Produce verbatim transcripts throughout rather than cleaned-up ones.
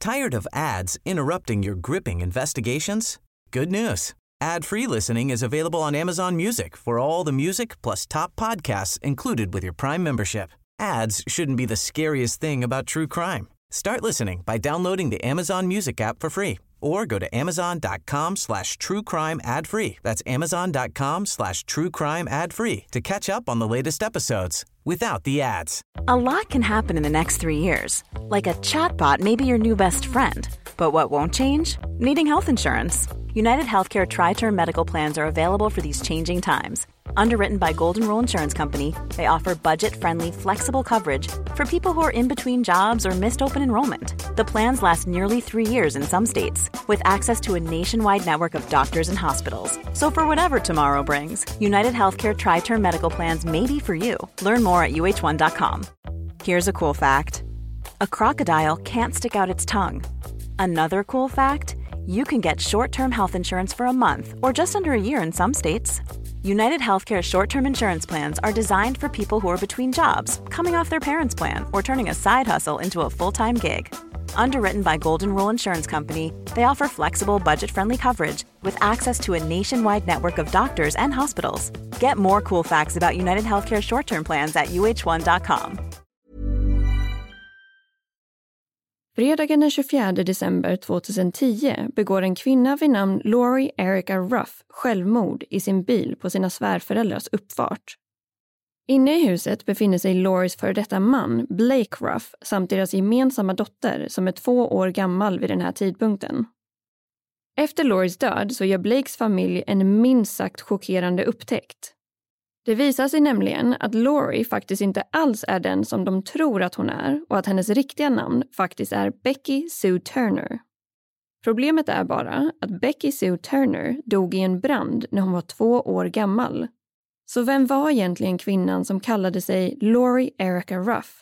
Tired of ads interrupting your gripping investigations? Good news. Ad-free listening is available on Amazon Music for all the music plus top podcasts included with your Prime membership. Ads shouldn't be the scariest thing about true crime. Start listening by downloading the Amazon Music app for free or go to amazon.com slash true crime ad free. That's amazon.com slash true crime ad free to catch up on the latest episodes without the ads. A lot can happen in the next three years. Like a chatbot may be your new best friend. But what won't change? Needing health insurance. United Healthcare Tri-Term Medical Plans are available for these changing times. Underwritten by Golden Rule Insurance Company, they offer budget-friendly, flexible coverage for people who are in between jobs or missed open enrollment. The plans last nearly three years in some states, with access to a nationwide network of doctors and hospitals. So for whatever tomorrow brings, United Healthcare Tri-Term Medical Plans may be for you. Learn more at U H one dot com. Here's a cool fact. A crocodile can't stick out its tongue. Another cool fact, you can get short-term health insurance for a month or just under a year in some states. United Healthcare short-term insurance plans are designed for people who are between jobs, coming off their parents' plan, or turning a side hustle into a full-time gig. Underwritten by Golden Rule Insurance Company, they offer flexible, budget-friendly coverage with access to a nationwide network of doctors and hospitals. Get more cool facts about United Healthcare short-term plans at U H one dot com. Fredagen den tjugofjärde december tjugohundratio begår en kvinna vid namn Lori Erica Ruff självmord i sin bil på sina svärföräldrars uppfart. Inne i huset befinner sig Loris före detta man, Blake Ruff, samt deras gemensamma dotter som är två år gammal vid den här tidpunkten. Efter Loris död så gör Blakes familj en minst sagt chockerande upptäckt. Det visar sig nämligen att Lori faktiskt inte alls är den som de tror att hon är och att hennes riktiga namn faktiskt är Becky Sue Turner. Problemet är bara att Becky Sue Turner dog i en brand när hon var två år gammal. Så vem var egentligen kvinnan som kallade sig Lori Erica Ruff?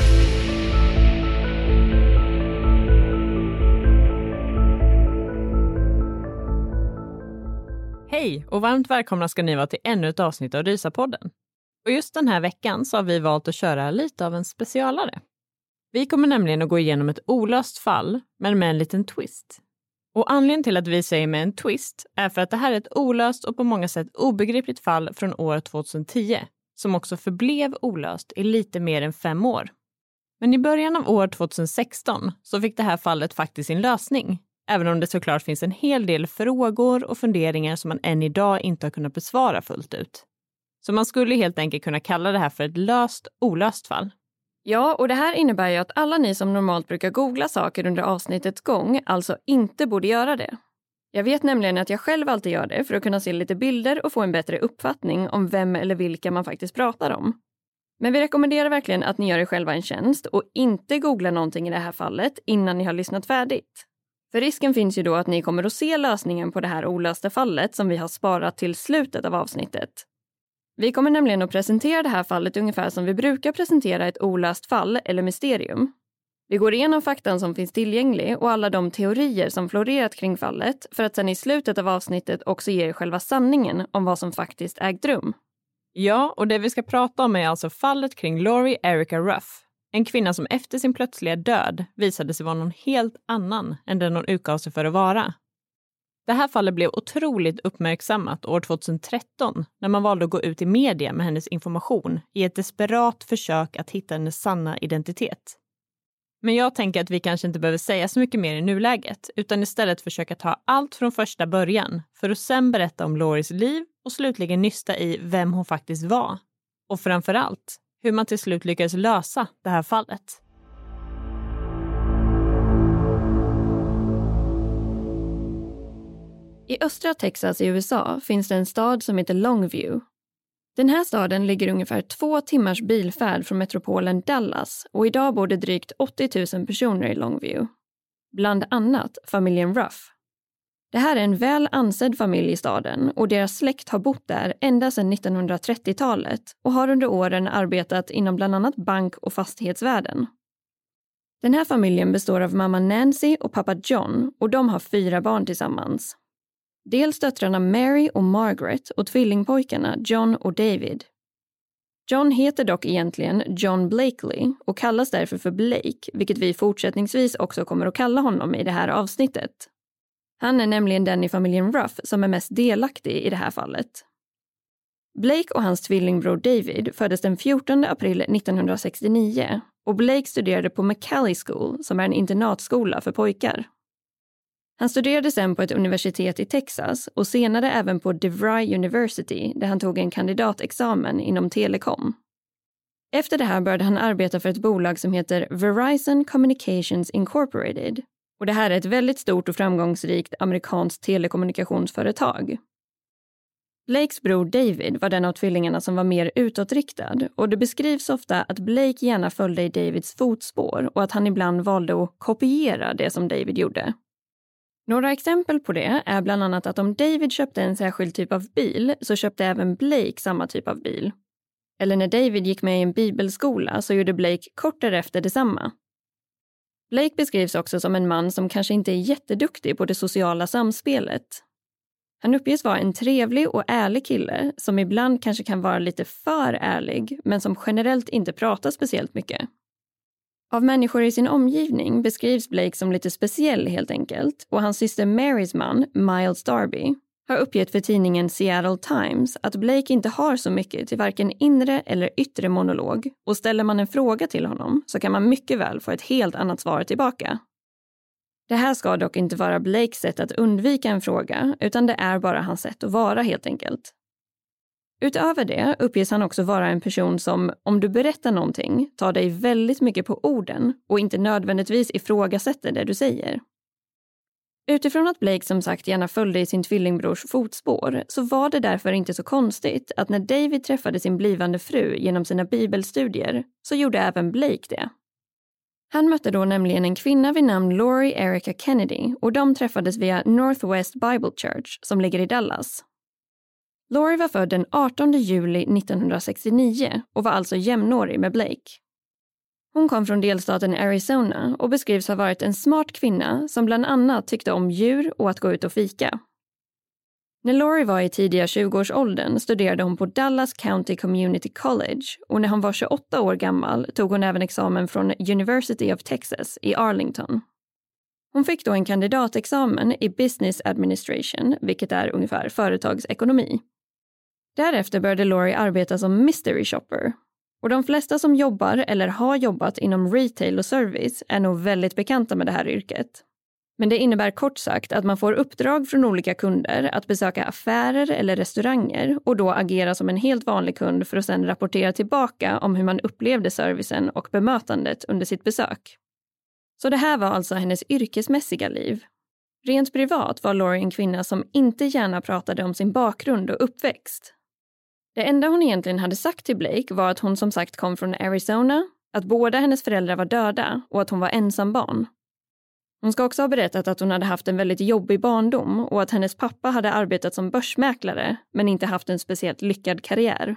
Hej och varmt välkomna ska ni vara till ännu ett avsnitt av Rysapodden. Och just den här veckan så har vi valt att köra lite av en specialare. Vi kommer nämligen att gå igenom ett olöst fall, men med en liten twist. Och anledningen till att vi säger med en twist är för att det här är ett olöst och på många sätt obegripligt fall från år tjugohundratio, som också förblev olöst i lite mer än fem år. Men i början av år tjugohundrasexton så fick det här fallet faktiskt sin lösning. Även om det såklart finns en hel del frågor och funderingar som man än idag inte har kunnat besvara fullt ut. Så man skulle helt enkelt kunna kalla det här för ett löst, olöst fall. Ja, och det här innebär ju att alla ni som normalt brukar googla saker under avsnittets gång alltså inte borde göra det. Jag vet nämligen att jag själv alltid gör det för att kunna se lite bilder och få en bättre uppfattning om vem eller vilka man faktiskt pratar om. Men vi rekommenderar verkligen att ni gör er själva en tjänst och inte googla någonting i det här fallet innan ni har lyssnat färdigt. För risken finns ju då att ni kommer att se lösningen på det här olösta fallet som vi har sparat till slutet av avsnittet. Vi kommer nämligen att presentera det här fallet ungefär som vi brukar presentera ett olöst fall eller mysterium. Vi går igenom faktan som finns tillgänglig och alla de teorier som florerat kring fallet för att sedan i slutet av avsnittet också ge er själva sanningen om vad som faktiskt ägt rum. Ja, och det vi ska prata om är alltså fallet kring Lori Erica Ruff. En kvinna som efter sin plötsliga död visade sig vara någon helt annan än den hon utgav sig för att vara. Det här fallet blev otroligt uppmärksammat år tjugotretton när man valde att gå ut i media med hennes information i ett desperat försök att hitta hennes sanna identitet. Men jag tänker att vi kanske inte behöver säga så mycket mer i nuläget utan istället försöka ta allt från första början för att sen berätta om Loris liv och slutligen nysta i vem hon faktiskt var. Och framförallt hur man till slut lyckades lösa det här fallet. I östra Texas i U S A finns det en stad som heter Longview. Den här staden ligger ungefär två timmars bilfärd från metropolen Dallas och idag bor det drygt åttio tusen personer i Longview. Bland annat familjen Ruff. Det här är en väl ansedd familj i staden och deras släkt har bott där ända sedan nittonhundratrettiotalet och har under åren arbetat inom bland annat bank- och fastighetsvärlden. Den här familjen består av mamma Nancy och pappa John och de har fyra barn tillsammans. Dels döttrarna Mary och Margaret och tvillingpojkarna John och David. John heter dock egentligen John Blakely och kallas därför för Blake, vilket vi fortsättningsvis också kommer att kalla honom i det här avsnittet. Han är nämligen den i familjen Ruff som är mest delaktig i det här fallet. Blake och hans tvillingbror David föddes den fjortonde april nittonhundrasextionio och Blake studerade på Macaulay School som är en internatskola för pojkar. Han studerade sen på ett universitet i Texas och senare även på DeVry University där han tog en kandidatexamen inom telekom. Efter det här började han arbeta för ett bolag som heter Verizon Communications Incorporated och det här är ett väldigt stort och framgångsrikt amerikanskt telekommunikationsföretag. Blakes bror David var den av tvillingarna som var mer utåtriktad och det beskrivs ofta att Blake gärna följde i Davids fotspår och att han ibland valde att kopiera det som David gjorde. Några exempel på det är bland annat att om David köpte en särskild typ av bil så köpte även Blake samma typ av bil. Eller när David gick med i en bibelskola så gjorde Blake kort därefter detsamma. Blake beskrivs också som en man som kanske inte är jätteduktig på det sociala samspelet. Han uppges vara en trevlig och ärlig kille som ibland kanske kan vara lite för ärlig men som generellt inte pratar speciellt mycket. Av människor i sin omgivning beskrivs Blake som lite speciell helt enkelt och hans syster Marys man, Miles Darby, har uppgett för tidningen Seattle Times att Blake inte har så mycket till varken inre eller yttre monolog och ställer man en fråga till honom så kan man mycket väl få ett helt annat svar tillbaka. Det här ska dock inte vara Blakes sätt att undvika en fråga utan det är bara hans sätt att vara helt enkelt. Utöver det uppges han också vara en person som, om du berättar någonting, tar dig väldigt mycket på orden och inte nödvändigtvis ifrågasätter det du säger. Utifrån att Blake som sagt gärna följde i sin tvillingbrors fotspår så var det därför inte så konstigt att när David träffade sin blivande fru genom sina bibelstudier så gjorde även Blake det. Han mötte då nämligen en kvinna vid namn Lori Erica Kennedy och de träffades via Northwest Bible Church som ligger i Dallas. Lori var född den artonde juli nittonhundrasextionio och var alltså jämnårig med Blake. Hon kom från delstaten Arizona och beskrivs ha varit en smart kvinna som bland annat tyckte om djur och att gå ut och fika. När Lori var i tidiga tjugoårsåldern studerade hon på Dallas County Community College och när hon var tjugoåtta år gammal tog hon även examen från University of Texas i Arlington. Hon fick då en kandidatexamen i Business Administration, vilket är ungefär företagsekonomi. Därefter började Lori arbeta som mystery shopper. Och de flesta som jobbar eller har jobbat inom retail och service är nog väldigt bekanta med det här yrket. Men det innebär kort sagt att man får uppdrag från olika kunder att besöka affärer eller restauranger och då agera som en helt vanlig kund för att sedan rapportera tillbaka om hur man upplevde servicen och bemötandet under sitt besök. Så det här var alltså hennes yrkesmässiga liv. Rent privat var Lori en kvinna som inte gärna pratade om sin bakgrund och uppväxt. Det enda hon egentligen hade sagt till Blake var att hon som sagt kom från Arizona, att båda hennes föräldrar var döda och att hon var ensam barn. Hon ska också ha berättat att hon hade haft en väldigt jobbig barndom och att hennes pappa hade arbetat som börsmäklare men inte haft en speciellt lyckad karriär.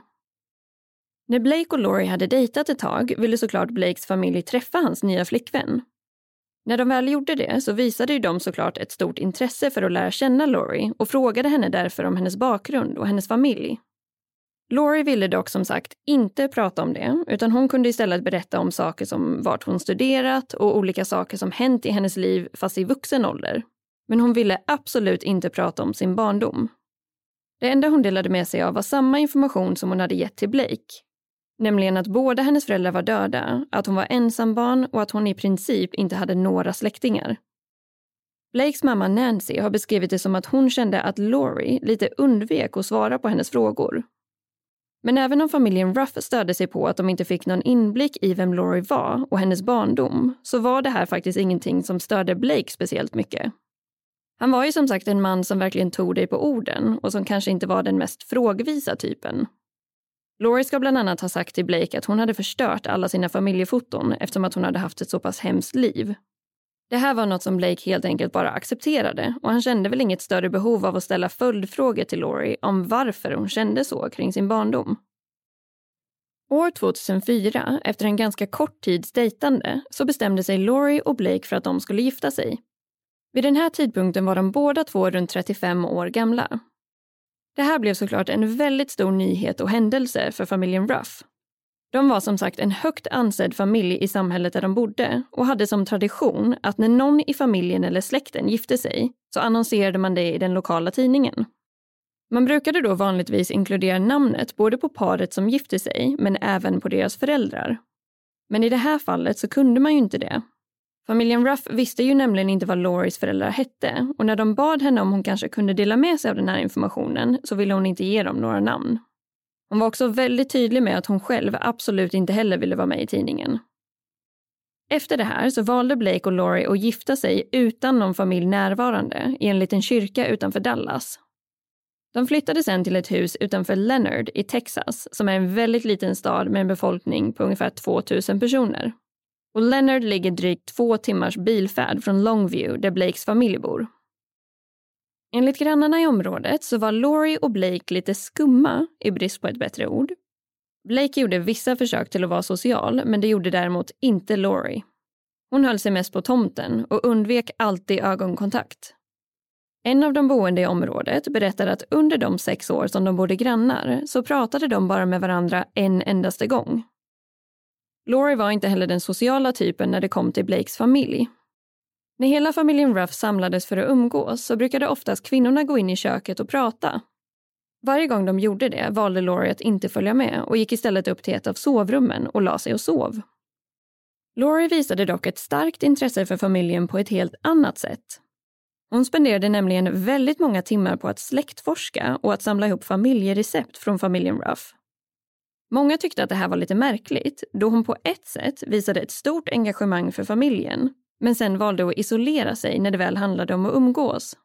När Blake och Lori hade dejtat ett tag ville såklart Blakes familj träffa hans nya flickvän. När de väl gjorde det så visade ju de såklart ett stort intresse för att lära känna Lori och frågade henne därför om hennes bakgrund och hennes familj. Lori ville dock som sagt inte prata om det utan hon kunde istället berätta om saker som vart hon studerat och olika saker som hänt i hennes liv fast i vuxen ålder. Men hon ville absolut inte prata om sin barndom. Det enda hon delade med sig av var samma information som hon hade gett till Blake. Nämligen att båda hennes föräldrar var döda, att hon var ensambarn och att hon i princip inte hade några släktingar. Blakes mamma Nancy har beskrivit det som att hon kände att Lori lite undvek att svara på hennes frågor. Men även om familjen Ruff stödde sig på att de inte fick någon inblick i vem Lori var och hennes barndom så var det här faktiskt ingenting som störde Blake speciellt mycket. Han var ju som sagt en man som verkligen tog dig på orden och som kanske inte var den mest frågvisa typen. Lori ska bland annat ha sagt till Blake att hon hade förstört alla sina familjefoton eftersom att hon hade haft ett så pass hemskt liv. Det här var något som Blake helt enkelt bara accepterade och han kände väl inget större behov av att ställa följdfrågor till Lori om varför hon kände så kring sin barndom. År tvåtusenfyra, efter en ganska kort tids dejtande, så bestämde sig Lori och Blake för att de skulle gifta sig. Vid den här tidpunkten var de båda två runt trettiofem år gamla. Det här blev såklart en väldigt stor nyhet och händelse för familjen Ruff. De var som sagt en högt ansedd familj i samhället där de bodde och hade som tradition att när någon i familjen eller släkten gifte sig så annonserade man det i den lokala tidningen. Man brukade då vanligtvis inkludera namnet både på paret som gifte sig men även på deras föräldrar. Men i det här fallet så kunde man ju inte det. Familjen Ruff visste ju nämligen inte vad Lauries föräldrar hette och när de bad henne om hon kanske kunde dela med sig av den här informationen så ville hon inte ge dem några namn. Hon var också väldigt tydlig med att hon själv absolut inte heller ville vara med i tidningen. Efter det här så valde Blake och Laurie att gifta sig utan någon familj närvarande i en liten kyrka utanför Dallas. De flyttade sen till ett hus utanför Leonard i Texas som är en väldigt liten stad med en befolkning på ungefär tvåtusen personer. Och Leonard ligger drygt två timmars bilfärd från Longview där Blakes familj bor. Enligt grannarna i området så var Laurie och Blake lite skumma i brist på ett bättre ord. Blake gjorde vissa försök till att vara social men det gjorde däremot inte Laurie. Hon höll sig mest på tomten och undvek alltid ögonkontakt. En av de boende i området berättade att under de sex år som de bodde grannar så pratade de bara med varandra en endaste gång. Laurie var inte heller den sociala typen när det kom till Blakes familj. När hela familjen Ruff samlades för att umgås så brukade oftast kvinnorna gå in i köket och prata. Varje gång de gjorde det valde Laurie att inte följa med och gick istället upp till ett av sovrummen och la sig och sov. Laurie visade dock ett starkt intresse för familjen på ett helt annat sätt. Hon spenderade nämligen väldigt många timmar på att släktforska och att samla ihop familjerecept från familjen Ruff. Många tyckte att det här var lite märkligt då hon på ett sätt visade ett stort engagemang för familjen men sen valde att isolera sig när det väl handlade om att umgås.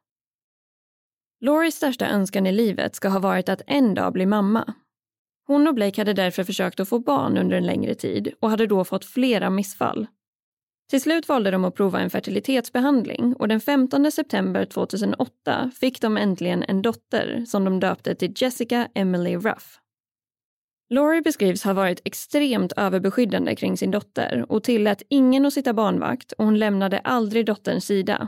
Lauries största önskan i livet ska ha varit att en dag bli mamma. Hon och Blake hade därför försökt att få barn under en längre tid och hade då fått flera missfall. Till slut valde de att prova en fertilitetsbehandling och den femtonde september tjugohundraåtta fick de äntligen en dotter som de döpte till Jessica Emily Ruff. Laurie beskrivs ha varit extremt överbeskyddande kring sin dotter och tillät ingen att sitta barnvakt och hon lämnade aldrig dotterns sida.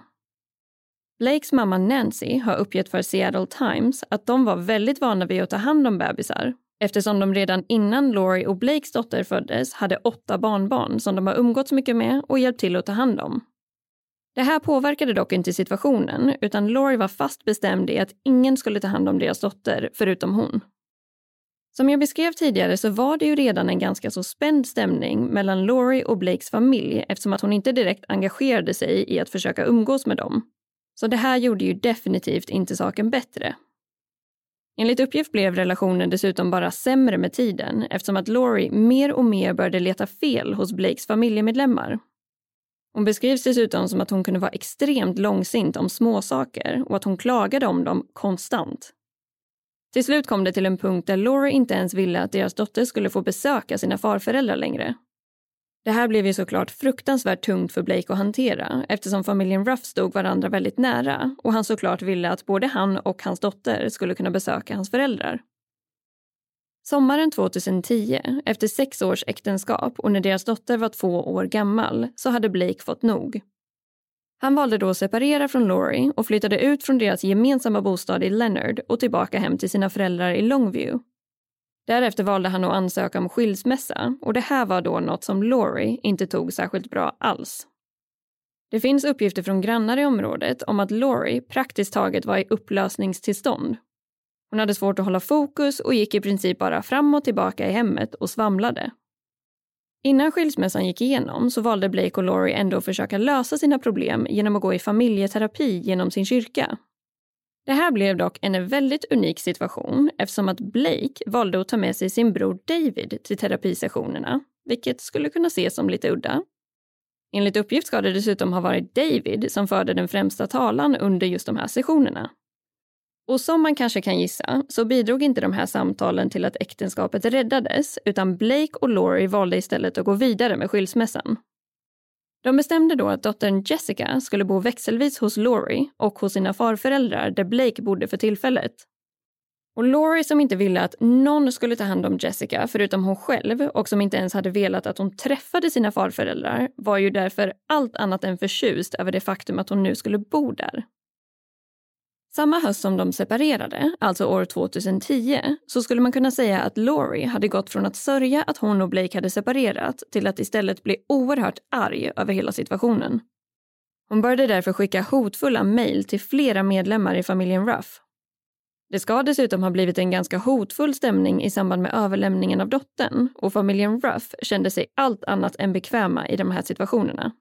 Blakes mamma Nancy har uppgett för Seattle Times att de var väldigt vana vid att ta hand om bebisar eftersom de redan innan Laurie och Blakes dotter föddes hade åtta barnbarn som de har umgåtts mycket med och hjälpt till att ta hand om. Det här påverkade dock inte situationen utan Laurie var fast bestämd i att ingen skulle ta hand om deras dotter förutom hon. Som jag beskrev tidigare så var det ju redan en ganska så spänd stämning mellan Laurie och Blakes familj eftersom att hon inte direkt engagerade sig i att försöka umgås med dem. Så det här gjorde ju definitivt inte saken bättre. Enligt uppgift blev relationen dessutom bara sämre med tiden eftersom att Laurie mer och mer började leta fel hos Blakes familjemedlemmar. Hon beskrivs dessutom som att hon kunde vara extremt långsint om småsaker och att hon klagade om dem konstant. Till slut kom det till en punkt där Laurie inte ens ville att deras dotter skulle få besöka sina farföräldrar längre. Det här blev ju såklart fruktansvärt tungt för Blake att hantera eftersom familjen Ruff stod varandra väldigt nära och han såklart ville att både han och hans dotter skulle kunna besöka hans föräldrar. Sommaren tjugohundratio, efter sex års äktenskap och när deras dotter var två år gammal, så hade Blake fått nog. Han valde då att separera från Laurie och flyttade ut från deras gemensamma bostad i Leonard och tillbaka hem till sina föräldrar i Longview. Därefter valde han att ansöka om skilsmässa och det här var då något som Laurie inte tog särskilt bra alls. Det finns uppgifter från grannar i området om att Laurie praktiskt taget var i upplösningstillstånd. Hon hade svårt att hålla fokus och gick i princip bara fram och tillbaka i hemmet och svamlade. Innan skilsmässan gick igenom så valde Blake och Laurie ändå att försöka lösa sina problem genom att gå i familjeterapi genom sin kyrka. Det här blev dock en väldigt unik situation eftersom att Blake valde att ta med sig sin bror David till terapisessionerna, vilket skulle kunna ses som lite udda. Enligt uppgift ska det dessutom ha varit David som förde den främsta talan under just de här sessionerna. Och som man kanske kan gissa så bidrog inte de här samtalen till att äktenskapet räddades utan Blake och Laurie valde istället att gå vidare med skilsmässan. De bestämde då att dottern Jessica skulle bo växelvis hos Laurie och hos sina farföräldrar där Blake bodde för tillfället. Och Laurie som inte ville att någon skulle ta hand om Jessica förutom hon själv och som inte ens hade velat att hon träffade sina farföräldrar var ju därför allt annat än förtjust över det faktum att hon nu skulle bo där. Samma höst som de separerade, alltså år tjugohundratio, så skulle man kunna säga att Laurie hade gått från att sörja att hon och Blake hade separerat till att istället bli oerhört arg över hela situationen. Hon började därför skicka hotfulla mejl till flera medlemmar i familjen Ruff. Det ska dessutom ha blivit en ganska hotfull stämning i samband med överlämningen av dottern, och familjen Ruff kände sig allt annat än bekväma i de här situationerna.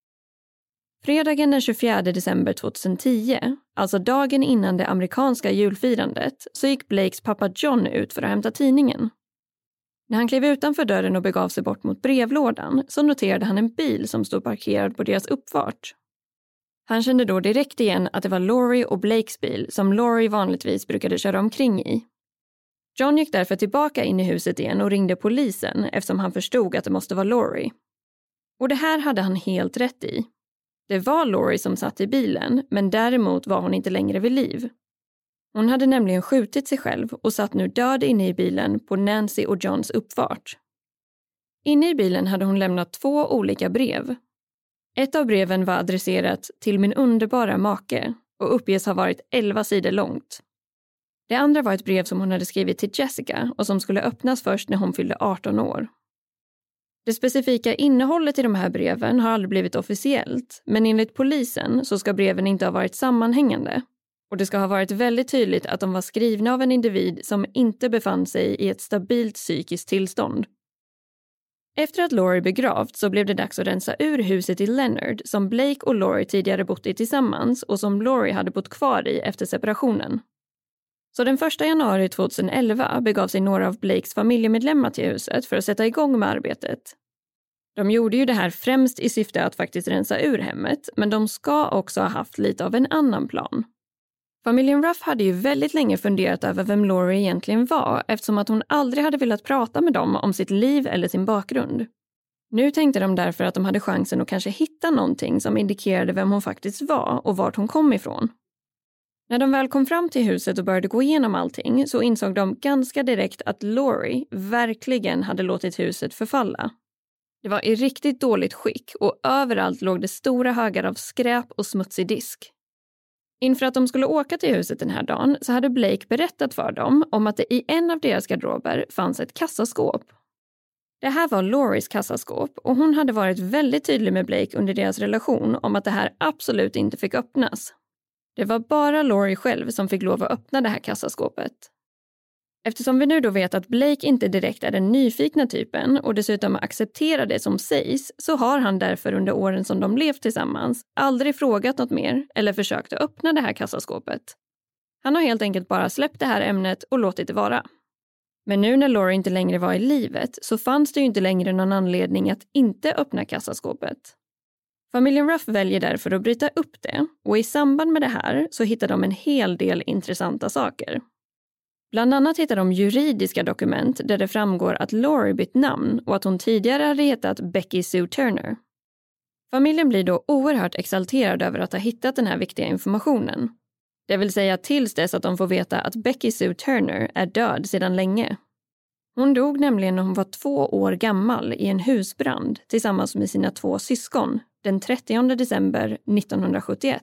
Fredagen den tjugofjärde december tjugohundratio, alltså dagen innan det amerikanska julfirandet, så gick Blakes pappa John ut för att hämta tidningen. När han klev utanför dörren och begav sig bort mot brevlådan så noterade han en bil som stod parkerad på deras uppfart. Han kände då direkt igen att det var Laurie och Blakes bil som Laurie vanligtvis brukade köra omkring i. John gick därför tillbaka in i huset igen och ringde polisen eftersom han förstod att det måste vara Laurie. Och det här hade han helt rätt i. Det var Laurie som satt i bilen, men däremot var hon inte längre vid liv. Hon hade nämligen skjutit sig själv och satt nu död inne i bilen på Nancy och Johns uppfart. Inne i bilen hade hon lämnat två olika brev. Ett av breven var adresserat till min underbara make och uppges ha varit elva sidor långt. Det andra var ett brev som hon hade skrivit till Jessica och som skulle öppnas först när hon fyllde arton år. Det specifika innehållet i de här breven har aldrig blivit officiellt, men enligt polisen så ska breven inte ha varit sammanhängande. Och det ska ha varit väldigt tydligt att de var skrivna av en individ som inte befann sig i ett stabilt psykiskt tillstånd. Efter att Laurie begravt så blev det dags att rensa ur huset i Leonard som Blake och Laurie tidigare bott i tillsammans och som Laurie hade bott kvar i efter separationen. Så den första januari tjugoelva begav sig några av Blakes familjemedlemmar till huset för att sätta igång med arbetet. De gjorde ju det här främst i syfte att faktiskt rensa ur hemmet, men de ska också ha haft lite av en annan plan. Familjen Ruff hade ju väldigt länge funderat över vem Laurie egentligen var eftersom att hon aldrig hade velat prata med dem om sitt liv eller sin bakgrund. Nu tänkte de därför att de hade chansen att kanske hitta någonting som indikerade vem hon faktiskt var och vart hon kom ifrån. När de väl kom fram till huset och började gå igenom allting så insåg de ganska direkt att Laurie verkligen hade låtit huset förfalla. Det var i riktigt dåligt skick och överallt låg det stora högar av skräp och smutsig disk. Inför att de skulle åka till huset den här dagen så hade Blake berättat för dem om att det i en av deras garderober fanns ett kassaskåp. Det här var Lauries kassaskåp och hon hade varit väldigt tydlig med Blake under deras relation om att det här absolut inte fick öppnas. Det var bara Laurie själv som fick lov att öppna det här kassaskåpet. Eftersom vi nu då vet att Blake inte direkt är den nyfikna typen och dessutom accepterar det som sägs så har han därför under åren som de levt tillsammans aldrig frågat något mer eller försökt att öppna det här kassaskåpet. Han har helt enkelt bara släppt det här ämnet och låtit det vara. Men nu när Laurie inte längre var i livet så fanns det ju inte längre någon anledning att inte öppna kassaskåpet. Familjen Ruff väljer därför att bryta upp det och i samband med det här så hittar de en hel del intressanta saker. Bland annat hittar de juridiska dokument där det framgår att Laurie bytt namn och att hon tidigare hade hetat Becky Sue Turner. Familjen blir då oerhört exalterad över att ha hittat den här viktiga informationen. Det vill säga tills dess att de får veta att Becky Sue Turner är död sedan länge. Hon dog nämligen när hon var två år gammal i en husbrand tillsammans med sina två syskon den trettionde december nittonhundrasjuttioett.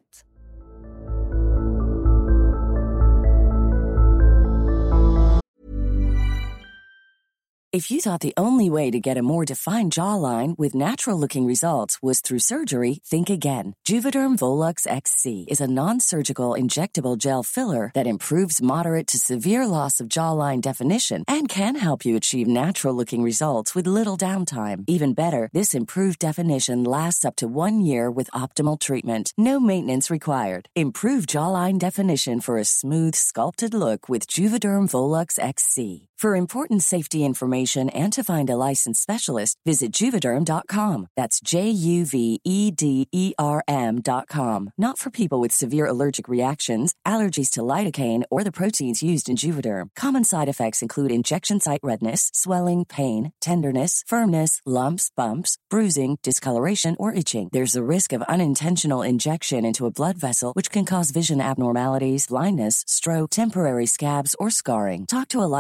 If you thought the only way to get a more defined jawline with natural-looking results was through surgery, think again. Juvederm Volux X C is a non-surgical injectable gel filler that improves moderate to severe loss of jawline definition and can help you achieve natural-looking results with little downtime. Even better, this improved definition lasts up to one year with optimal treatment. No maintenance required. Improve jawline definition for a smooth, sculpted look with Juvederm Volux X C. For important safety information and to find a licensed specialist, visit Juvederm dot com. That's J U V E D E R M dot com. Not for people with severe allergic reactions, allergies to lidocaine, or the proteins used in Juvederm. Common side effects include injection site redness, swelling, pain, tenderness, firmness, lumps, bumps, bruising, discoloration, or itching. There's a risk of unintentional injection into a blood vessel, which can cause vision abnormalities, blindness, stroke, temporary scabs, or scarring. Talk to a licensed specialist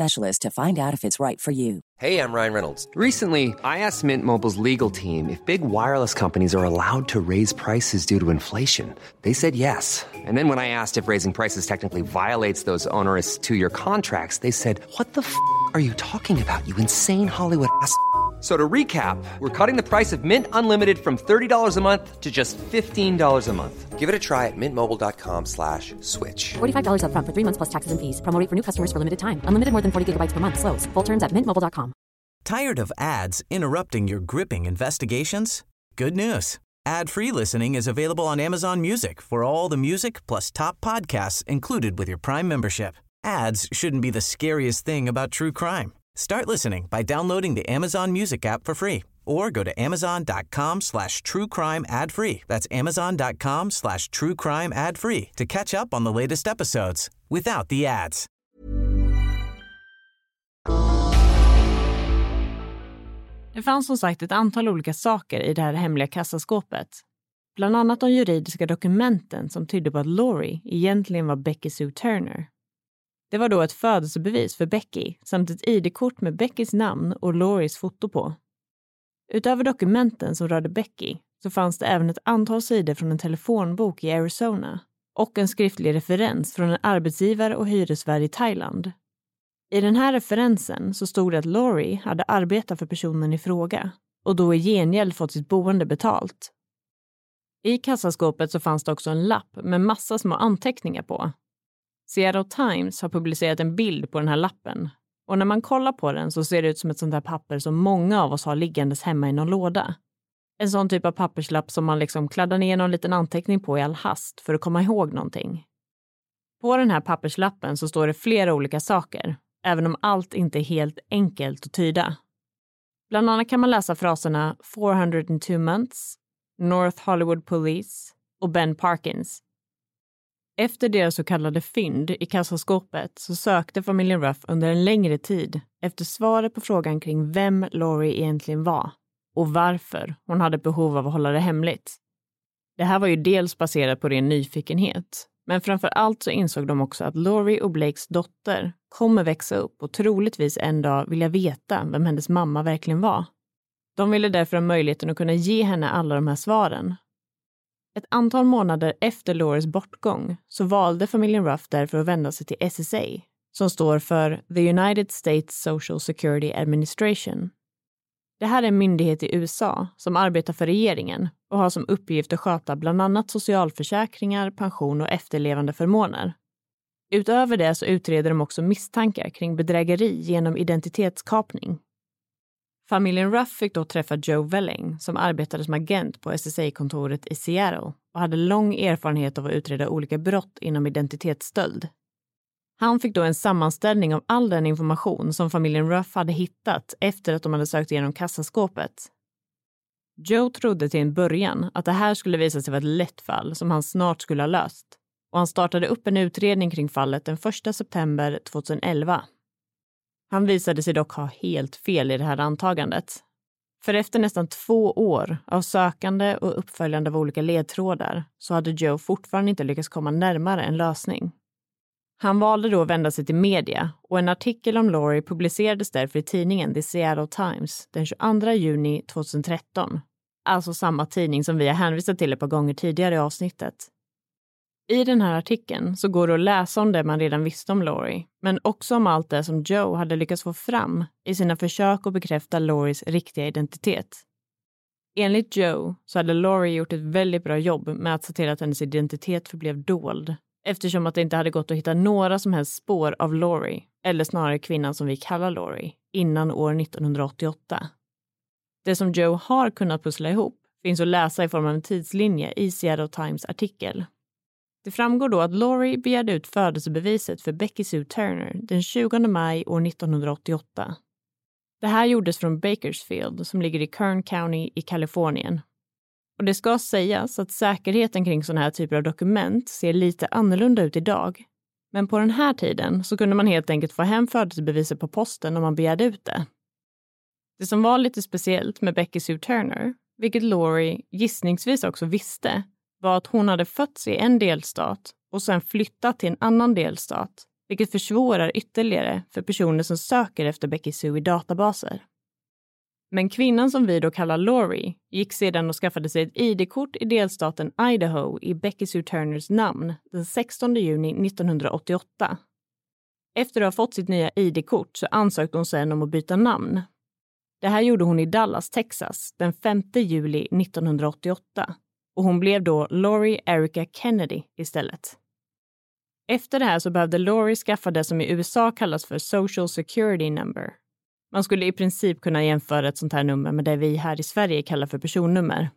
specialist to find out if it's right for you. Hey, I'm Ryan Reynolds. Recently, I asked Mint Mobile's legal team if big wireless companies are allowed to raise prices due to inflation. They said yes. And then when I asked if raising prices technically violates those onerous two-year contracts, they said, "What the f*** are you talking about, you insane Hollywood ass?" So to recap, we're cutting the price of Mint Unlimited from thirty dollars a month to just fifteen dollars a month. Give it a try at mintmobile.com slash switch. forty-five dollars up front for three months plus taxes and fees. Promo rate for new customers for limited time. Unlimited more than forty gigabytes per month. Slows full terms at mint mobile dot com. Tired of ads interrupting your gripping investigations? Good news. Ad-free listening is available on Amazon Music for all the music plus top podcasts included with your Prime membership. Ads shouldn't be the scariest thing about true crime. Start listening by downloading the Amazon Music app for free or go to amazon.com slash true crime ad free. That's amazon.com slash true crime ad free to catch up on the latest episodes without the ads. Det fanns som sagt ett antal olika saker i det här hemliga kassaskåpet. Bland annat de juridiska dokumenten som tydde på att Laurie egentligen var Becky Sue Turner. Det var då ett födelsebevis för Becky samt ett I D-kort med Beckys namn och Lauries foto på. Utöver dokumenten som rörde Becky så fanns det även ett antal sidor från en telefonbok i Arizona och en skriftlig referens från en arbetsgivare och hyresvärd i Thailand. I den här referensen så stod det att Laurie hade arbetat för personen i fråga och då i gengäld fått sitt boende betalt. I kassaskåpet så fanns det också en lapp med massa små anteckningar på. Seattle Times har publicerat en bild på den här lappen och när man kollar på den så ser det ut som ett sånt här papper som många av oss har liggandes hemma i någon låda. En sån typ av papperslapp som man liksom kladdar ner någon liten anteckning på i all hast för att komma ihåg någonting. På den här papperslappen så står det flera olika saker, även om allt inte är helt enkelt att tyda. Bland annat kan man läsa fraserna four hundred two months, North Hollywood Police och Ben Parkins. Efter deras så kallade fynd i kassaskåpet så sökte familjen Ruff under en längre tid efter svaret på frågan kring vem Laurie egentligen var och varför hon hade behov av att hålla det hemligt. Det här var ju dels baserat på ren nyfikenhet, men framför allt så insåg de också att Laurie och Blakes dotter kommer växa upp och troligtvis en dag vilja veta vem hennes mamma verkligen var. De ville därför ha möjligheten att kunna ge henne alla de här svaren. Ett antal månader efter Lauries bortgång så valde familjen Ruff därför att vända sig till S S A, som står för The United States Social Security Administration. Det här är en myndighet i U S A som arbetar för regeringen och har som uppgift att sköta bland annat socialförsäkringar, pension och efterlevande förmåner. Utöver det så utreder de också misstankar kring bedrägeri genom identitetskapning. Familjen Ruff fick då träffa Joe Velling som arbetade som agent på S S A-kontoret i Seattle och hade lång erfarenhet av att utreda olika brott inom identitetsstöld. Han fick då en sammanställning av all den information som familjen Ruff hade hittat efter att de hade sökt igenom kassaskåpet. Joe trodde till en början att det här skulle visa sig vara ett lätt fall som han snart skulle ha löst och han startade upp en utredning kring fallet den första september tjugoelva. Han visade sig dock ha helt fel i det här antagandet. För efter nästan två år av sökande och uppföljande av olika ledtrådar så hade Joe fortfarande inte lyckats komma närmare en lösning. Han valde då att vända sig till media och en artikel om Laurie publicerades därför i tidningen The Seattle Times den tjugoandra juni tjugotretton. Alltså samma tidning som vi har hänvisat till ett par gånger tidigare i avsnittet. I den här artikeln så går det att läsa om det man redan visste om Laurie, men också om allt det som Joe hade lyckats få fram i sina försök att bekräfta Lauries riktiga identitet. Enligt Joe så hade Laurie gjort ett väldigt bra jobb med att se till att hennes identitet förblev dold, eftersom att det inte hade gått att hitta några som helst spår av Laurie, eller snarare kvinnan som vi kallar Laurie, innan år nittonhundraåttioåtta. Det som Joe har kunnat pussla ihop finns att läsa i form av en tidslinje i Seattle Times artikel. Det framgår då att Laurie begärde ut födelsebeviset för Becky Sue Turner den tjugonde maj år nittonhundraåttioåtta. Det här gjordes från Bakersfield som ligger i Kern County i Kalifornien. Och det ska sägas att säkerheten kring sådana här typer av dokument ser lite annorlunda ut idag. Men på den här tiden så kunde man helt enkelt få hem födelsebeviset på posten om man begärde ut det. Det som var lite speciellt med Becky Sue Turner, vilket Laurie gissningsvis också visste, var att hon hade fötts i en delstat och sen flyttat till en annan delstat vilket försvårar ytterligare för personer som söker efter Becky Sue i databaser. Men kvinnan som vi då kallar Laurie gick sedan och skaffade sig ett I D-kort i delstaten Idaho i Becky Sue Turners namn den sextonde juni nittonhundraåttioåtta. Efter att ha fått sitt nya I D-kort så ansökte hon sedan om att byta namn. Det här gjorde hon i Dallas, Texas den femte juli nittonhundraåttioåtta och hon blev då Laurie Erica Kennedy istället. Efter det här så behövde Laurie skaffa det som i U S A kallas för Social Security Number. Man skulle i princip kunna jämföra ett sånt här nummer med det vi här i Sverige kallar för personnummer.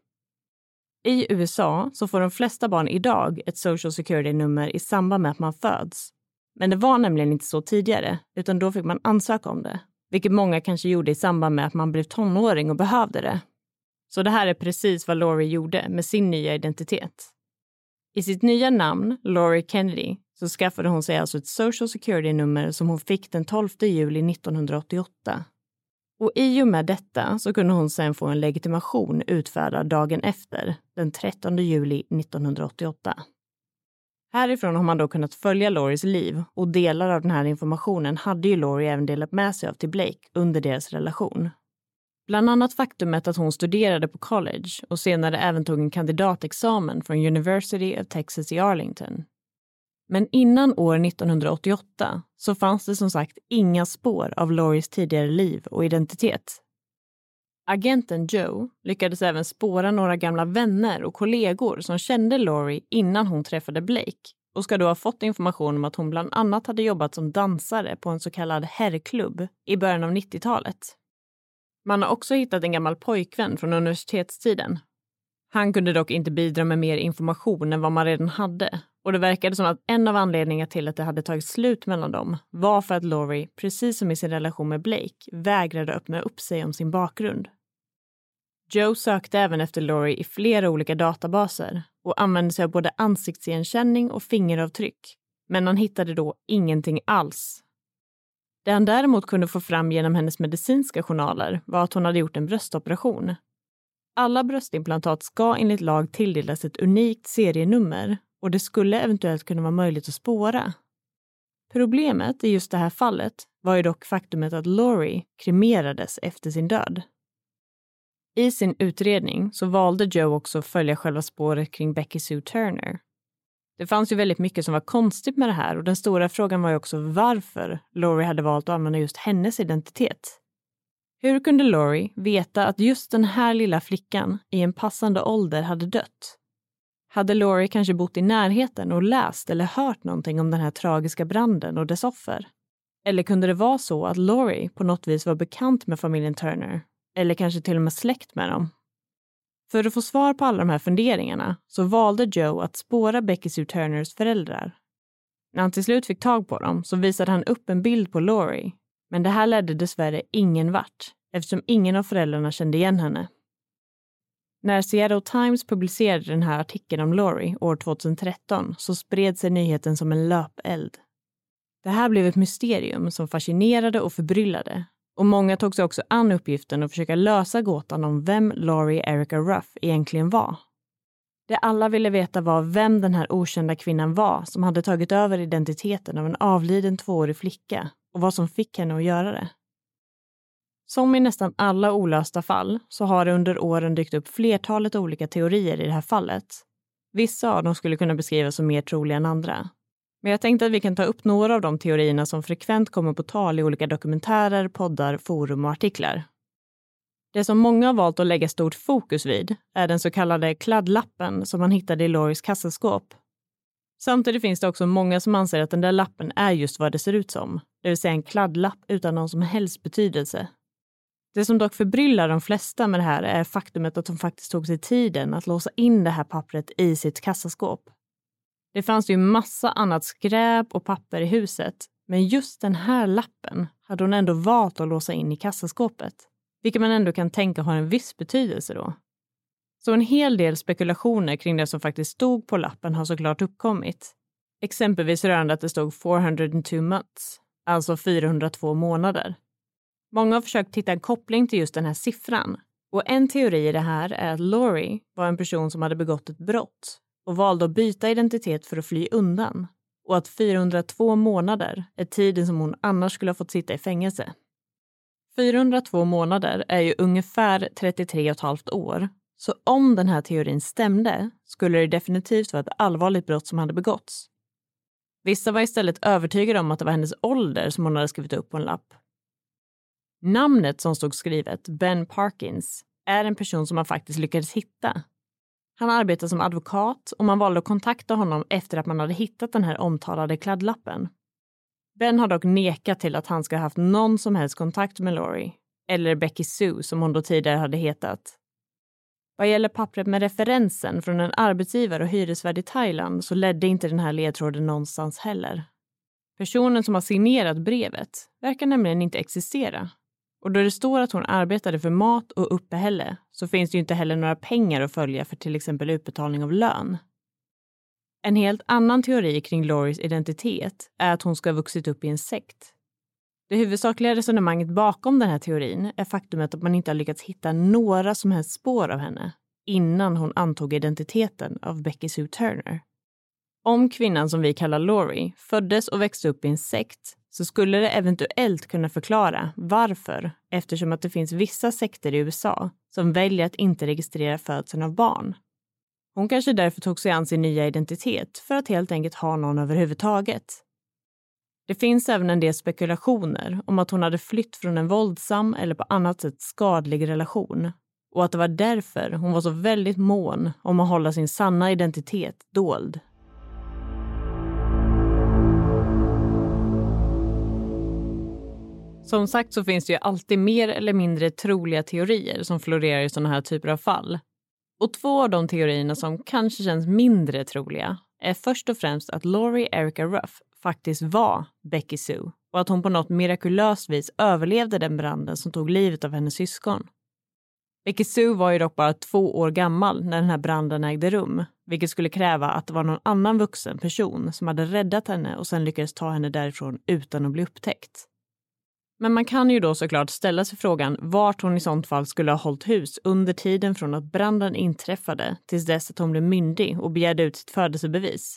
I U S A så får de flesta barn idag ett Social Security-nummer i samband med att man föds. Men det var nämligen inte så tidigare, utan då fick man ansöka om det. Vilket många kanske gjorde i samband med att man blev tonåring och behövde det. Så det här är precis vad Laurie gjorde med sin nya identitet. I sitt nya namn, Laurie Kennedy, så skaffade hon sig alltså ett Social Security-nummer som hon fick den tolfte juli nittonhundraåttioåtta. Och i och med detta så kunde hon sen få en legitimation utfärdad dagen efter, den trettonde juli nittonhundraåttioåtta. Härifrån har man då kunnat följa Lauries liv och delar av den här informationen hade ju Laurie även delat med sig av till Blake under deras relation. Bland annat faktumet att hon studerade på college och senare även tog en kandidatexamen från University of Texas i Arlington. Men innan år nittonhundraåttioåtta så fanns det som sagt inga spår av Lauries tidigare liv och identitet. Agenten Joe lyckades även spåra några gamla vänner och kollegor som kände Laurie innan hon träffade Blake och ska då ha fått information om att hon bland annat hade jobbat som dansare på en så kallad herrklubb i början av nittiotalet. Man har också hittat en gammal pojkvän från universitetstiden. Han kunde dock inte bidra med mer information än vad man redan hade. Och det verkade som att en av anledningarna till att det hade tagit slut mellan dem var för att Laurie, precis som i sin relation med Blake, vägrade öppna upp sig om sin bakgrund. Joe sökte även efter Laurie i flera olika databaser och använde sig av både ansiktsigenkänning och fingeravtryck. Men han hittade då ingenting alls. Det han däremot kunde få fram genom hennes medicinska journaler var att hon hade gjort en bröstoperation. Alla bröstimplantat ska enligt lag tilldelas ett unikt serienummer och det skulle eventuellt kunna vara möjligt att spåra. Problemet i just det här fallet var ju dock faktumet att Laurie kremerades efter sin död. I sin utredning så valde Joe också att följa själva spåret kring Becky Sue Turner. Det fanns ju väldigt mycket som var konstigt med det här och den stora frågan var ju också varför Laurie hade valt att använda just hennes identitet. Hur kunde Laurie veta att just den här lilla flickan i en passande ålder hade dött? Hade Laurie kanske bott i närheten och läst eller hört någonting om den här tragiska branden och dess offer? Eller kunde det vara så att Laurie på något vis var bekant med familjen Turner? Eller kanske till och med släkt med dem? För att få svar på alla de här funderingarna så valde Joe att spåra Becky Sue Turners föräldrar. När han till slut fick tag på dem så visade han upp en bild på Laurie. Men det här ledde dessvärre ingen vart eftersom ingen av föräldrarna kände igen henne. När Seattle Times publicerade den här artikeln om Laurie år tjugohundratretton så spred sig nyheten som en löpeld. Det här blev ett mysterium som fascinerade och förbryllade. Och många tog sig också an uppgiften att försöka lösa gåtan om vem Laurie Erica Ruff egentligen var. Det alla ville veta var vem den här okända kvinnan var som hade tagit över identiteten av en avliden tvåårig flicka och vad som fick henne att göra det. Som i nästan alla olösta fall så har det under åren dykt upp flertalet olika teorier i det här fallet. Vissa av dem skulle kunna beskrivas som mer troliga än andra. Men jag tänkte att vi kan ta upp några av de teorierna som frekvent kommer på tal i olika dokumentärer, poddar, forum och artiklar. Det som många har valt att lägga stort fokus vid är den så kallade kladdlappen som man hittade i Lauries kassaskåp. Samtidigt finns det också många som anser att den där lappen är just vad det ser ut som, det vill säga en kladdlapp utan någon som helst betydelse. Det som dock förbryllar de flesta med det här är faktumet att de faktiskt tog sig tiden att låsa in det här pappret i sitt kassaskåp. Det fanns ju massa annat skräp och papper i huset, men just den här lappen hade hon ändå valt att låsa in i kassaskåpet, vilket man ändå kan tänka har en viss betydelse då. Så en hel del spekulationer kring det som faktiskt stod på lappen har såklart uppkommit. Exempelvis rörande att det stod fyrahundratvå months, alltså fyrahundratvå månader. Många har försökt hitta en koppling till just den här siffran. Och en teori i det här är att Laurie var en person som hade begått ett brott och valde att byta identitet för att fly undan. och att fyrahundratvå månader är tiden som hon annars skulle ha fått sitta i fängelse. fyrahundratvå månader är ju ungefär trettiotre och ett halvt år, så om den här teorin stämde skulle det definitivt vara ett allvarligt brott som hade begåtts. Vissa var istället övertygade om att det var hennes ålder som hon hade skrivit upp på en lapp. Namnet som stod skrivet, Ben Parkins, är en person som man faktiskt lyckades hitta. Han arbetar som advokat och man valde att kontakta honom efter att man hade hittat den här omtalade kladdlappen. Ben har dock nekat till att han ska ha haft någon som helst kontakt med Laurie, eller Becky Sue som hon då tidigare hade hetat. Vad gäller pappret med referensen från en arbetsgivare och hyresvärd i Thailand så ledde inte den här ledtråden någonstans heller. Personen som har signerat brevet verkar nämligen inte existera. Och då det står att hon arbetade för mat och uppehälle så finns det ju inte heller några pengar att följa för till exempel utbetalning av lön. En helt annan teori kring Lauries identitet är att hon ska ha vuxit upp i en sekt. Det huvudsakliga resonemanget bakom den här teorin är faktumet att man inte har lyckats hitta några som helst spår av henne innan hon antog identiteten av Becky Sue Turner. Om kvinnan som vi kallar Laurie föddes och växte upp i en sekt så skulle det eventuellt kunna förklara varför, eftersom att det finns vissa sekter i U S A som väljer att inte registrera födseln av barn. Hon kanske därför tog sig an sin nya identitet för att helt enkelt ha någon överhuvudtaget. Det finns även en del spekulationer om att hon hade flytt från en våldsam eller på annat sätt skadlig relation och att det var därför hon var så väldigt mån om att hålla sin sanna identitet dold. Som sagt så finns det ju alltid mer eller mindre troliga teorier som florerar i sådana här typer av fall. Och två av de teorierna som kanske känns mindre troliga är först och främst att Laurie Erica Ruff faktiskt var Becky Sue och att hon på något mirakulöst vis överlevde den branden som tog livet av hennes syskon. Becky Sue var ju dock bara två år gammal när den här branden ägde rum, vilket skulle kräva att det var någon annan vuxen person som hade räddat henne och sen lyckades ta henne därifrån utan att bli upptäckt. Men man kan ju då såklart ställa sig frågan vart hon i sånt fall skulle ha hållit hus under tiden från att branden inträffade tills dess att hon blev myndig och begärde ut sitt födelsebevis.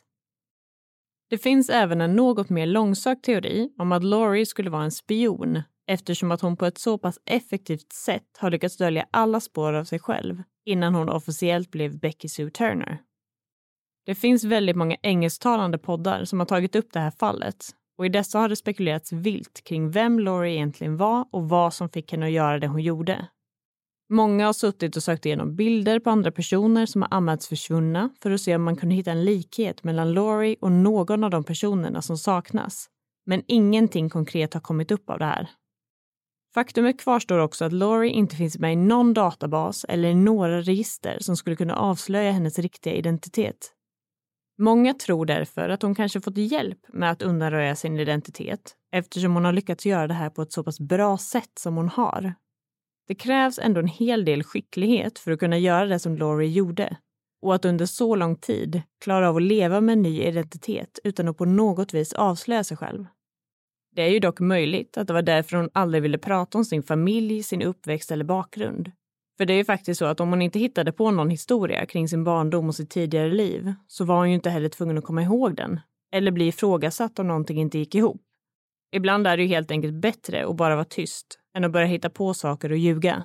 Det finns även en något mer långsökt teori om att Laurie skulle vara en spion eftersom att hon på ett så pass effektivt sätt har lyckats dölja alla spår av sig själv innan hon officiellt blev Becky Sue Turner. Det finns väldigt många engelsktalande poddar som har tagit upp det här fallet. Och i dessa har det spekulerats vilt kring vem Laurie egentligen var och vad som fick henne att göra det hon gjorde. Många har suttit och sökt igenom bilder på andra personer som har anmälts försvunna för att se om man kunde hitta en likhet mellan Laurie och någon av de personerna som saknas. Men ingenting konkret har kommit upp av det här. Faktumet kvarstår också att Laurie inte finns med i någon databas eller i några register som skulle kunna avslöja hennes riktiga identitet. Många tror därför att hon kanske fått hjälp med att undanröja sin identitet eftersom hon har lyckats göra det här på ett så pass bra sätt som hon har. Det krävs ändå en hel del skicklighet för att kunna göra det som Laurie gjorde och att under så lång tid klara av att leva med en ny identitet utan att på något vis avslöja sig själv. Det är ju dock möjligt att det var därför hon aldrig ville prata om sin familj, sin uppväxt eller bakgrund. För det är ju faktiskt så att om hon inte hittade på någon historia kring sin barndom och sitt tidigare liv så var hon ju inte heller tvungen att komma ihåg den. Eller bli ifrågasatt om någonting inte gick ihop. Ibland är det ju helt enkelt bättre att bara vara tyst än att börja hitta på saker och ljuga.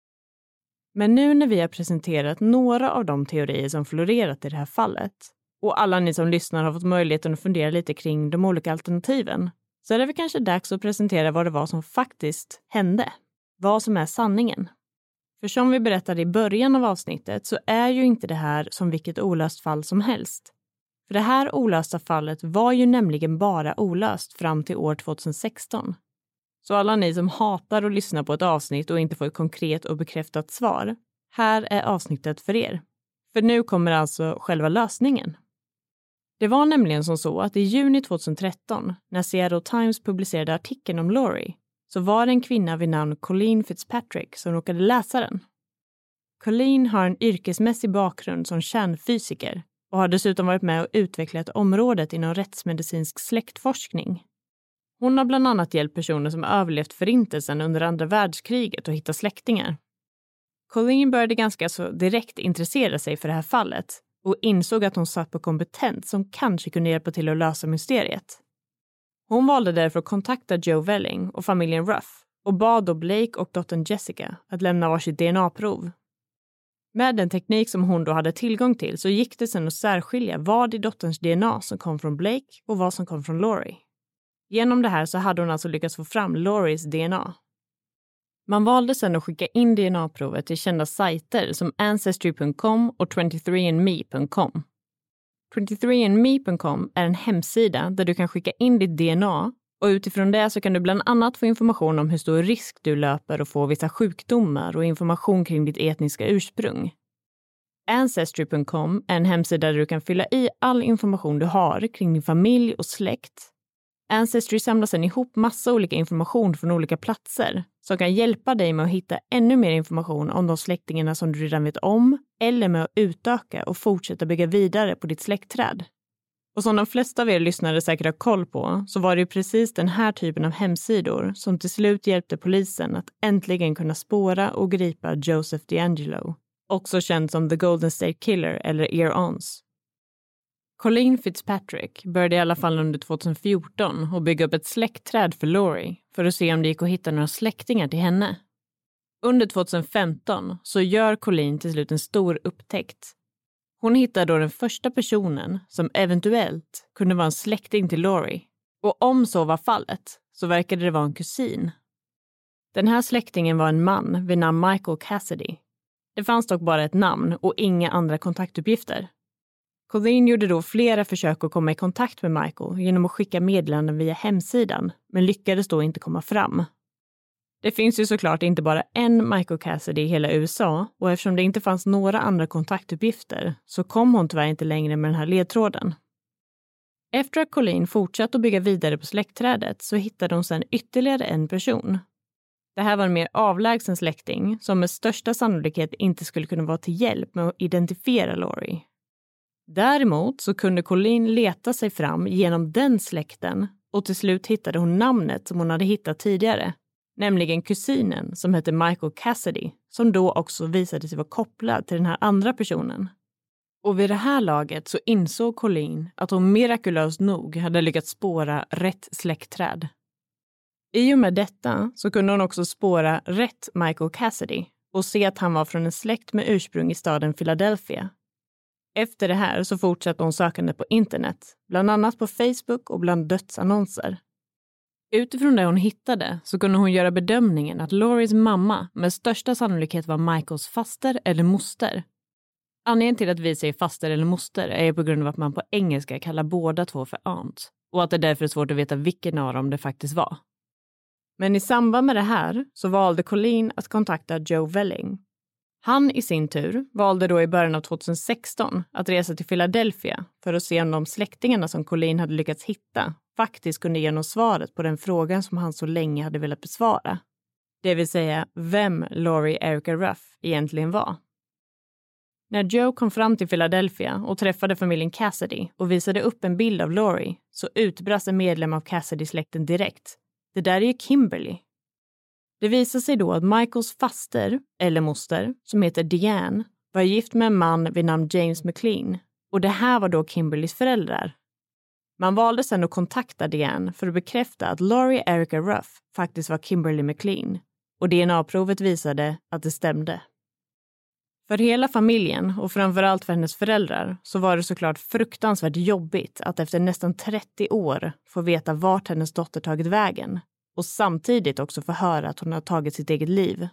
Men nu när vi har presenterat några av de teorier som florerat i det här fallet och alla ni som lyssnar har fått möjligheten att fundera lite kring de olika alternativen så är det väl kanske dags att presentera vad det var som faktiskt hände. Vad som är sanningen. För som vi berättade i början av avsnittet så är ju inte det här som vilket olöst fall som helst. För det här olösta fallet var ju nämligen bara olöst fram till år tjugohundrasexton. Så alla ni som hatar att lyssna på ett avsnitt och inte får ett konkret och bekräftat svar, här är avsnittet för er. För nu kommer alltså själva lösningen. Det var nämligen som så att i juni tjugohundratretton, när Seattle Times publicerade artikeln om Laurie, så var det en kvinna vid namn Colleen Fitzpatrick som råkade läsa den. Colleen har en yrkesmässig bakgrund som kärnfysiker och har dessutom varit med och utvecklat området inom rättsmedicinsk släktforskning. Hon har bland annat hjälpt personer som överlevt förintelsen under andra världskriget att hitta släktingar. Colleen började ganska så direkt intressera sig för det här fallet och insåg att hon satt på kompetens som kanske kunde hjälpa till att lösa mysteriet. Hon valde därför att kontakta Joe Velling och familjen Ruff och bad då Blake och dottern Jessica att lämna varsitt D N A-prov. Med den teknik som hon då hade tillgång till så gick det sedan att särskilja vad i dotterns D N A som kom från Blake och vad som kom från Laurie. Genom det här så hade hon alltså lyckats få fram Lauries D N A. Man valde sedan att skicka in D N A-provet till kända sajter som Ancestry punkt com och twenty-three and me punkt com. twenty-three and me punkt com är en hemsida där du kan skicka in ditt D N A och utifrån det så kan du bland annat få information om hur stor risk du löper att få vissa sjukdomar och information kring ditt etniska ursprung. Ancestry punkt com är en hemsida där du kan fylla i all information du har kring din familj och släkt. Ancestry samlar sedan ihop massa olika information från olika platser som kan hjälpa dig med att hitta ännu mer information om de släktingarna som du redan vet om eller med att utöka och fortsätta bygga vidare på ditt släktträd. Och som de flesta av er lyssnare säkert har koll på så var det ju precis den här typen av hemsidor som till slut hjälpte polisen att äntligen kunna spåra och gripa Joseph DeAngelo, också känd som The Golden State Killer eller Ear-Ons. Colleen Fitzpatrick började i alla fall under tjugohundrafjorton och bygga upp ett släktträd för Laurie för att se om det gick att hitta några släktingar till henne. Under tjugohundrafemton så gör Colleen till slut en stor upptäckt. Hon hittar då den första personen som eventuellt kunde vara en släkting till Laurie. Och om så var fallet så verkade det vara en kusin. Den här släktingen var en man vid namn Michael Cassidy. Det fanns dock bara ett namn och inga andra kontaktuppgifter. Colleen gjorde då flera försök att komma i kontakt med Michael genom att skicka meddelanden via hemsidan, men lyckades då inte komma fram. Det finns ju såklart inte bara en Michael Cassidy i hela U S A och eftersom det inte fanns några andra kontaktuppgifter så kom hon tyvärr inte längre med den här ledtråden. Efter att Colleen fortsatte att bygga vidare på släktträdet så hittade hon sedan ytterligare en person. Det här var en mer avlägsen släkting som med största sannolikhet inte skulle kunna vara till hjälp med att identifiera Laurie. Däremot så kunde Colleen leta sig fram genom den släkten och till slut hittade hon namnet som hon hade hittat tidigare, nämligen kusinen som hette Michael Cassidy, som då också visade sig vara kopplad till den här andra personen. Och vid det här laget så insåg Colleen att hon mirakulöst nog hade lyckats spåra rätt släktträd. I och med detta så kunde hon också spåra rätt Michael Cassidy och se att han var från en släkt med ursprung i staden Philadelphia. Efter det här så fortsatte hon sökande på internet, bland annat på Facebook och bland dödsannonser. Utifrån det hon hittade så kunde hon göra bedömningen att Lauries mamma med största sannolikhet var Michaels faster eller moster. Anledningen till att vi säger faster eller moster är på grund av att man på engelska kallar båda två för aunt och att det därför är svårt att veta vilken av dem det faktiskt var. Men i samband med det här så valde Colleen att kontakta Joe Velling. Han i sin tur valde då i början av tjugohundrasexton att resa till Philadelphia för att se om de släktingarna som Colleen hade lyckats hitta faktiskt kunde ge honom svaret på den frågan som han så länge hade velat besvara. Det vill säga vem Laurie Erica Ruff egentligen var. När Joe kom fram till Philadelphia och träffade familjen Cassidy och visade upp en bild av Laurie så utbrast en medlem av Cassidy-släkten direkt. Det där är ju Kimberly. Det visade sig då att Michaels faster, eller moster, som heter Deanne, var gift med en man vid namn James McLean. Och det här var då Kimberlys föräldrar. Man valde sedan att kontakta Deanne för att bekräfta att Laurie Erica Ruff faktiskt var Kimberly McLean. Och D N A-provet visade att det stämde. För hela familjen och framförallt för hennes föräldrar så var det såklart fruktansvärt jobbigt att efter nästan trettio år få veta vart hennes dotter tagit vägen. Och samtidigt också få höra att hon har tagit sitt eget liv.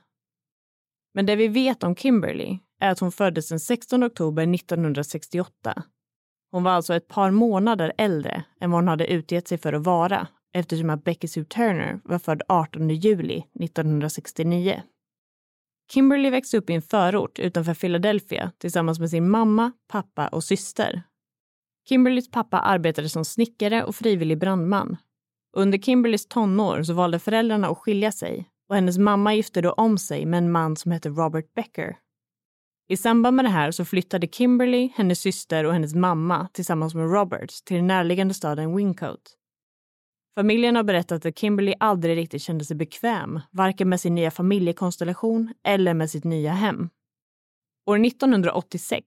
Men det vi vet om Kimberly är att hon föddes den sextonde oktober nittonhundrasextioåtta. Hon var alltså ett par månader äldre än vad hon hade utgett sig för att vara eftersom att Becky Sue Turner var född artonde juli nittonhundrasextionio. Kimberly växte upp i en förort utanför Philadelphia tillsammans med sin mamma, pappa och syster. Kimberlys pappa arbetade som snickare och frivillig brandman. Under Kimberlys tonår så valde föräldrarna att skilja sig och hennes mamma gifte då om sig med en man som hette Robert Becker. I samband med det här så flyttade Kimberly, hennes syster och hennes mamma tillsammans med Robert till den närliggande staden Wyncote. Familjen har berättat att Kimberly aldrig riktigt kände sig bekväm, varken med sin nya familjekonstellation eller med sitt nya hem. År nittonhundraåttiosex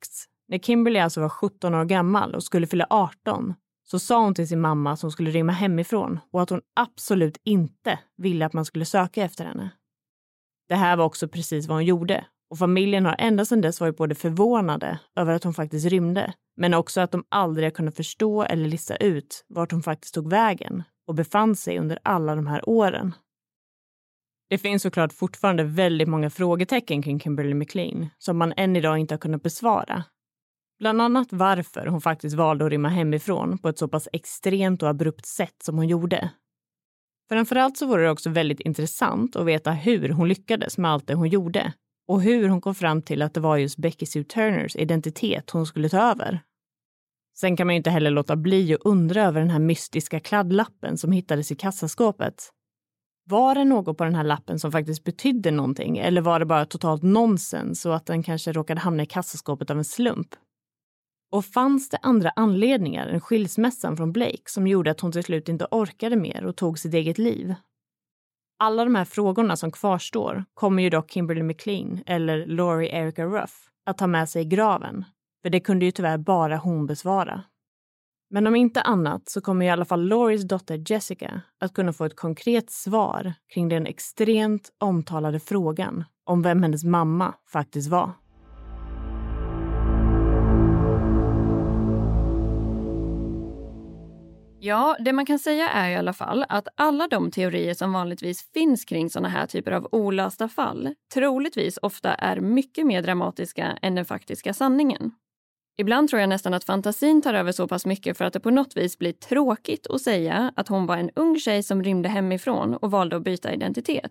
När Kimberly alltså var sjutton år gammal och skulle fylla arton så sa hon till sin mamma att hon skulle rymma hemifrån och att hon absolut inte ville att man skulle söka efter henne. Det här var också precis vad hon gjorde och familjen har ända sedan dess varit både förvånade över att hon faktiskt rymde, men också att de aldrig kunde förstå eller lista ut vart hon faktiskt tog vägen och befann sig under alla de här åren. Det finns såklart fortfarande väldigt många frågetecken kring Kimberly McLean som man än idag inte har kunnat besvara. Bland annat varför hon faktiskt valde att rymma hemifrån på ett så pass extremt och abrupt sätt som hon gjorde. Framförallt så vore det också väldigt intressant att veta hur hon lyckades med allt det hon gjorde och hur hon kom fram till att det var just Becky Sue Turners identitet hon skulle ta över. Sen kan man ju inte heller låta bli att undra över den här mystiska kladdlappen som hittades i kassaskåpet. Var det något på den här lappen som faktiskt betydde någonting eller var det bara totalt nonsens och att den kanske råkade hamna i kassaskåpet av en slump? Och fanns det andra anledningar än skilsmässan från Blake som gjorde att hon till slut inte orkade mer och tog sitt eget liv? Alla de här frågorna som kvarstår kommer ju dock Kimberly McLean eller Lori Erica Ruff att ta med sig i graven. För det kunde ju tyvärr bara hon besvara. Men om inte annat så kommer i alla fall Loris dotter Jessica att kunna få ett konkret svar kring den extremt omtalade frågan om vem hennes mamma faktiskt var. Ja, det man kan säga är i alla fall att alla de teorier som vanligtvis finns kring såna här typer av olösta fall troligtvis ofta är mycket mer dramatiska än den faktiska sanningen. Ibland tror jag nästan att fantasin tar över så pass mycket för att det på något vis blir tråkigt att säga att hon var en ung tjej som rymde hemifrån och valde att byta identitet.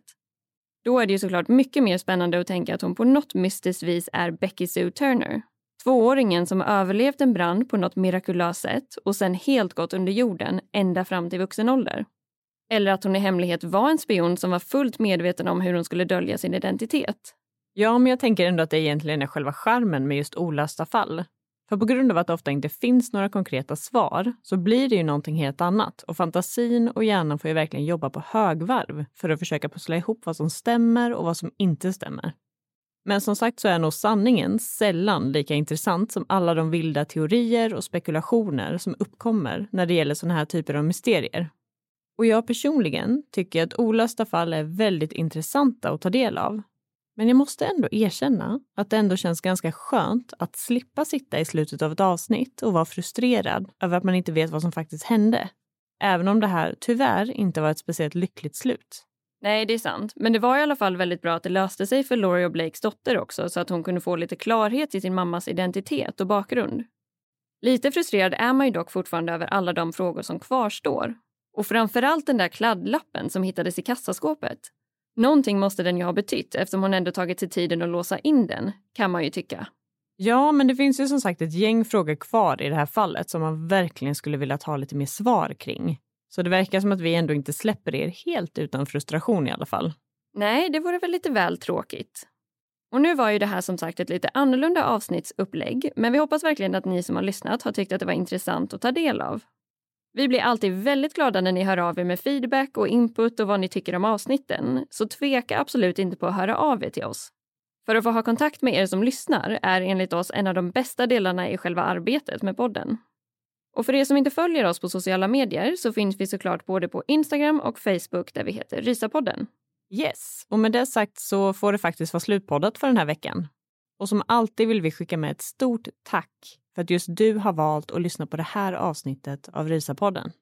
Då är det ju såklart mycket mer spännande att tänka att hon på något mystiskt vis är Becky Sue Turner. Tvååringen som har överlevt en brand på något mirakulöst sätt och sen helt gått under jorden ända fram till vuxen ålder. Eller att hon i hemlighet var en spion som var fullt medveten om hur hon skulle dölja sin identitet. Ja, men jag tänker ändå att det egentligen är själva charmen med just olösta fall. För på grund av att det ofta inte finns några konkreta svar så blir det ju någonting helt annat. Och fantasin och hjärnan får ju verkligen jobba på högvarv för att försöka pussla ihop vad som stämmer och vad som inte stämmer. Men som sagt så är nog sanningen sällan lika intressant som alla de vilda teorier och spekulationer som uppkommer när det gäller såna här typer av mysterier. Och jag personligen tycker att olösta fall är väldigt intressanta att ta del av. Men jag måste ändå erkänna att det ändå känns ganska skönt att slippa sitta i slutet av ett avsnitt och vara frustrerad över att man inte vet vad som faktiskt hände. Även om det här tyvärr inte var ett speciellt lyckligt slut. Nej, det är sant. Men det var i alla fall väldigt bra att det löste sig för Lori och Blakes dotter också så att hon kunde få lite klarhet i sin mammas identitet och bakgrund. Lite frustrerad är man ju dock fortfarande över alla de frågor som kvarstår. Och framförallt den där kladdlappen som hittades i kassaskåpet. Någonting måste den ju ha betytt eftersom hon ändå tagit sig tiden att låsa in den, kan man ju tycka. Ja, men det finns ju som sagt ett gäng frågor kvar i det här fallet som man verkligen skulle vilja ta lite mer svar kring. Så det verkar som att vi ändå inte släpper er helt utan frustration i alla fall. Nej, det vore väl lite väl tråkigt. Och nu var ju det här som sagt ett lite annorlunda avsnittsupplägg, men vi hoppas verkligen att ni som har lyssnat har tyckt att det var intressant att ta del av. Vi blir alltid väldigt glada när ni hör av er med feedback och input och vad ni tycker om avsnitten, så tveka absolut inte på att höra av er till oss. För att få ha kontakt med er som lyssnar är enligt oss en av de bästa delarna i själva arbetet med podden. Och för er som inte följer oss på sociala medier så finns vi såklart både på Instagram och Facebook där vi heter Rysapodden. Yes, och med det sagt så får det faktiskt vara slutpoddat för den här veckan. Och som alltid vill vi skicka med ett stort tack för att just du har valt att lyssna på det här avsnittet av Rysapodden.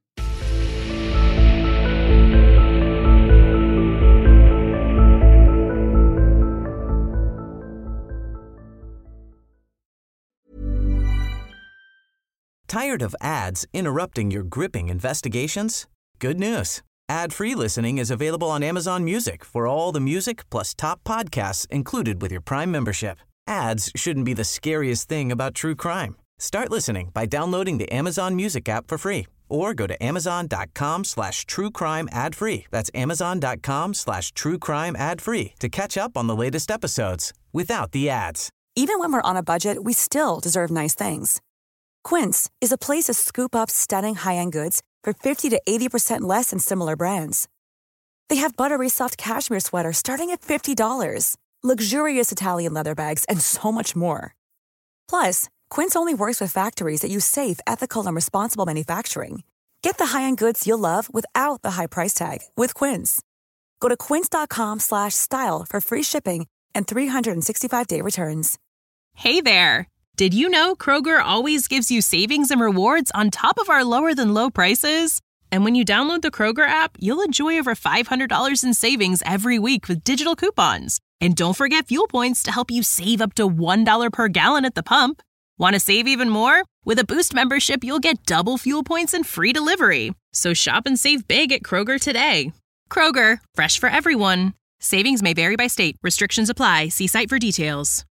Tired of ads interrupting your gripping investigations? Good news. Ad-free listening is available on Amazon Music for all the music plus top podcasts included with your Prime membership. Ads shouldn't be the scariest thing about true crime. Start listening by downloading the Amazon Music app for free or go to amazon.com slash true crime ad free. That's amazon.com slash true crime ad free to catch up on the latest episodes without the ads. Even when we're on a budget, we still deserve nice things. Quince is a place to scoop up stunning high-end goods for fifty to eighty percent less than similar brands. They have buttery soft cashmere sweaters starting at fifty dollars, luxurious Italian leather bags, and so much more. Plus, Quince only works with factories that use safe, ethical, and responsible manufacturing. Get the high-end goods you'll love without the high price tag with Quince. Go to quince.com slash style for free shipping and three sixty-five day returns. Hey there! Did you know Kroger always gives you savings and rewards on top of our lower-than-low prices? And when you download the Kroger app, you'll enjoy over five hundred dollars in savings every week with digital coupons. And don't forget fuel points to help you save up to one dollar per gallon at the pump. Want to save even more? With a Boost membership, you'll get double fuel points and free delivery. So shop and save big at Kroger today. Kroger, fresh for everyone. Savings may vary by state. Restrictions apply. See site for details.